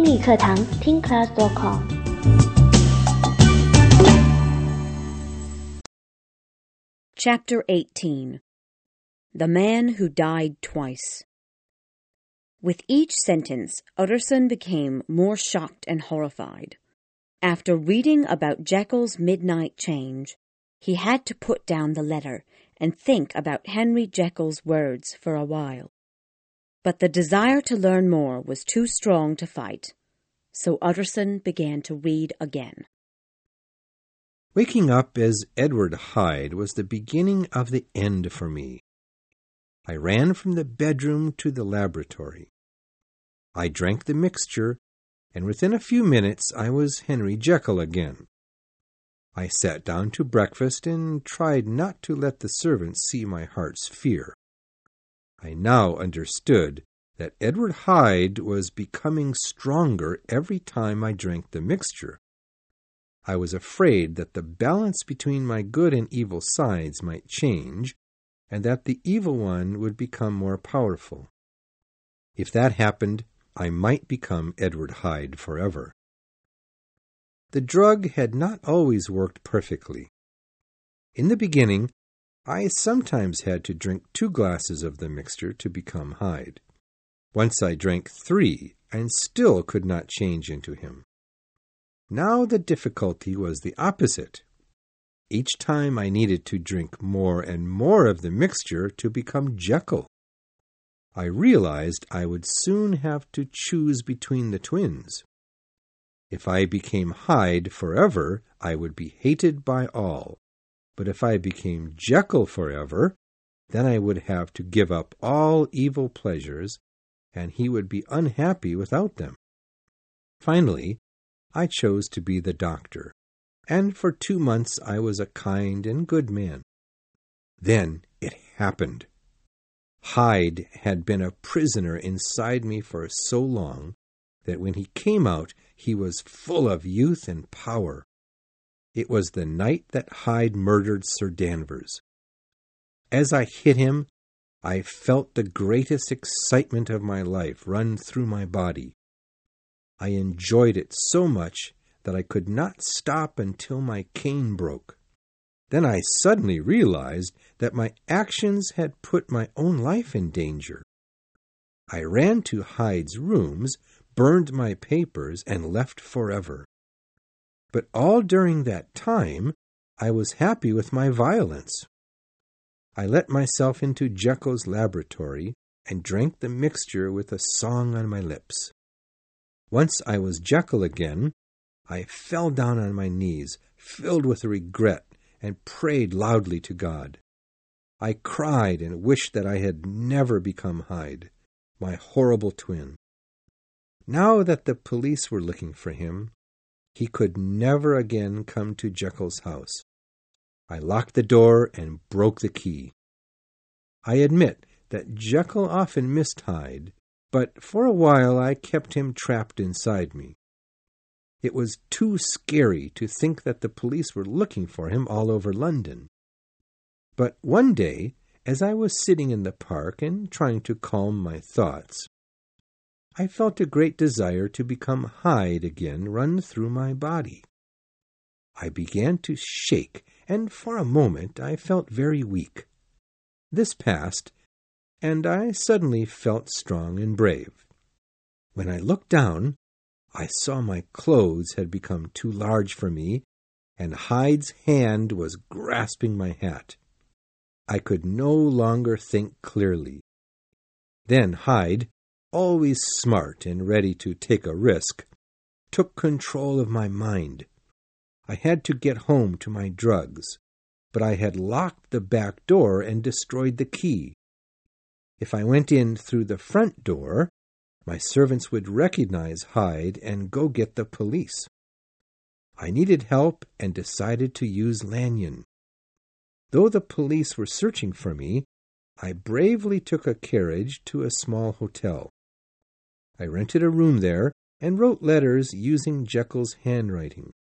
英语课堂听 class.com。 Chapter 18. The Man Who Died Twice. With each sentence, Utterson became more shocked and horrified. After reading about Jekyll's midnight change, he had to put down the letter and think about Henry Jekyll's words for a while. But the desire to learn more was too strong to fight, so Utterson began to read again. Waking up as Edward Hyde was the beginning of the end for me. I ran from the bedroom to the laboratory. I drank the mixture, and within a few minutes I was Henry Jekyll again. I sat down to breakfast and tried not to let the servants see my heart's fear. I now understood that Edward Hyde was becoming stronger every time I drank the mixture. I was afraid that the balance between my good and evil sides might change, and that the evil one would become more powerful. If that happened, I might become Edward Hyde forever. The drug had not always worked perfectly. In the beginning, I sometimes had to drink 2 glasses of the mixture to become Hyde. Once I drank 3 and still could not change into him. Now the difficulty was the opposite. Each time I needed to drink more and more of the mixture to become Jekyll. I realized I would soon have to choose between the twins. If I became Hyde forever, I would be hated by all. But if I became Jekyll forever, then I would have to give up all evil pleasures, and he would be unhappy without them. Finally, I chose to be the doctor, and for 2 months I was a kind and good man. Then it happened. Hyde had been a prisoner inside me for so long that when he came out, he was full of youth and power. It was the night that Hyde murdered Sir Danvers. As I hit him, I felt the greatest excitement of my life run through my body. I enjoyed it so much that I could not stop until my cane broke. Then I suddenly realized that my actions had put my own life in danger. I ran to Hyde's rooms, burned my papers, and left forever. But all during that time, I was happy with my violence. I let myself into Jekyll's laboratory and drank the mixture with a song on my lips. Once I was Jekyll again, I fell down on my knees, filled with regret, and prayed loudly to God. I cried and wished that I had never become Hyde, my horrible twin. Now that the police were looking for him, he could never again come to Jekyll's house. I locked the door and broke the key. I admit that Jekyll often missed Hyde, but for a while I kept him trapped inside me. It was too scary to think that the police were looking for him all over London. But one day, as I was sitting in the park and trying to calm my thoughts, I felt a great desire to become Hyde again run through my body. I began to shake, and for a moment I felt very weak. This passed, and I suddenly felt strong and brave. When I looked down, I saw my clothes had become too large for me, and Hyde's hand was grasping my hat. I could no longer think clearly. Then Hyde, always smart and ready to take a risk, took control of my mind. I had to get home to my drugs, but I had locked the back door and destroyed the key. If I went in through the front door, my servants would recognize Hyde and go get the police. I needed help and decided to use Lanyon. Though the police were searching for me, I bravely took a carriage to a small hotel. I rented a room there and wrote letters using Jekyll's handwriting.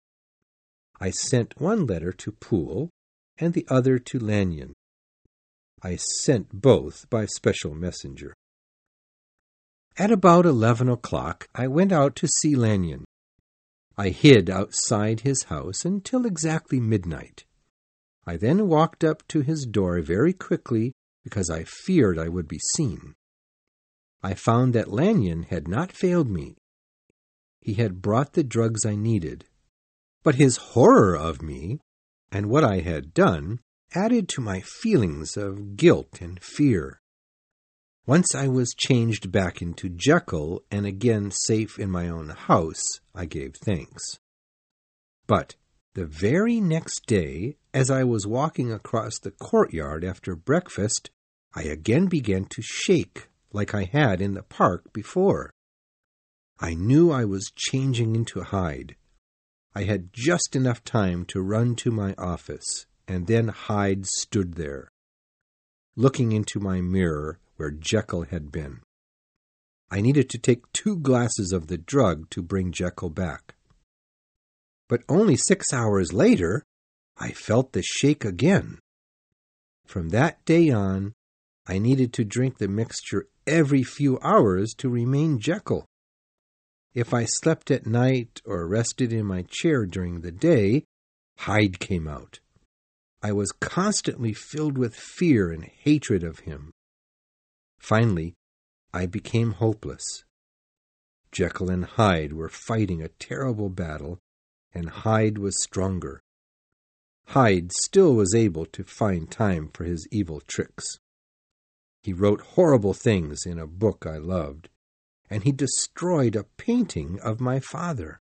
I sent one letter to Poole and the other to Lanyon. I sent both by special messenger. At about 11 o'clock, I went out to see Lanyon. I hid outside his house until exactly midnight. I then walked up to his door very quickly because I feared I would be seen. I found that Lanyon had not failed me. He had brought the drugs I needed, but his horror of me and what I had done added to my feelings of guilt and fear. Once I was changed back into Jekyll and again safe in my own house, I gave thanks. But the very next day, as I was walking across the courtyard after breakfast, I again began to shake like I had in the park before. I knew I was changing into Hyde. I had just enough time to run to my office, and then Hyde stood there, looking into my mirror where Jekyll had been. I needed to take 2 glasses of the drug to bring Jekyll back. But only 6 hours later, I felt the shake again. From that day on, I needed to drink the mixture every few hours to remain Jekyll. If I slept at night or rested in my chair during the day, Hyde came out. I was constantly filled with fear and hatred of him. Finally, I became hopeless. Jekyll and Hyde were fighting a terrible battle, and Hyde was stronger. Hyde still was able to find time for his evil tricks. He wrote horrible things in a book I loved, and he destroyed a painting of my father.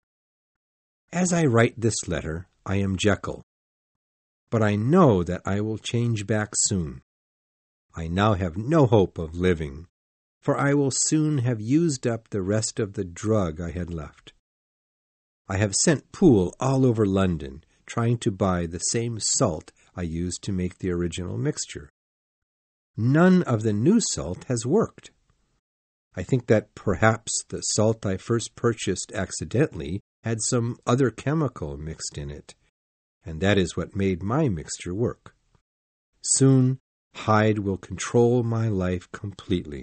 As I write this letter, I am Jekyll, but I know that I will change back soon. I now have no hope of living, for I will soon have used up the rest of the drug I had left. I have sent Poole all over London, trying to buy the same salt I used to make the original mixture. None of the new salt has worked. I think that perhaps the salt I first purchased accidentally had some other chemical mixed in it, and that is what made my mixture work. Soon, Hyde will control my life completely.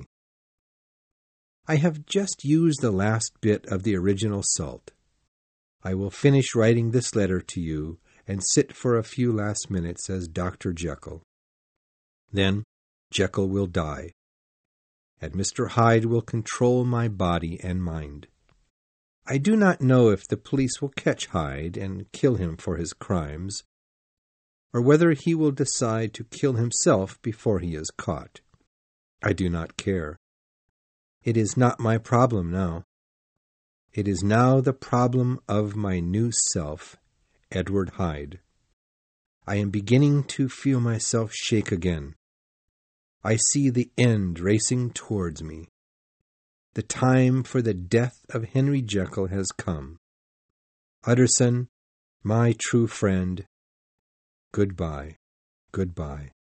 I have just used the last bit of the original salt. I will finish writing this letter to you and sit for a few last minutes as Dr. Jekyll. Then Jekyll will die, and Mr. Hyde will control my body and mind. I do not know if the police will catch Hyde and kill him for his crimes, or whether he will decide to kill himself before he is caught. I do not care. It is not my problem now. It is now the problem of my new self, Edward Hyde. I am beginning to feel myself shake again. I see the end racing towards me. The time for the death of Henry Jekyll has come. Utterson, my true friend, goodbye, goodbye.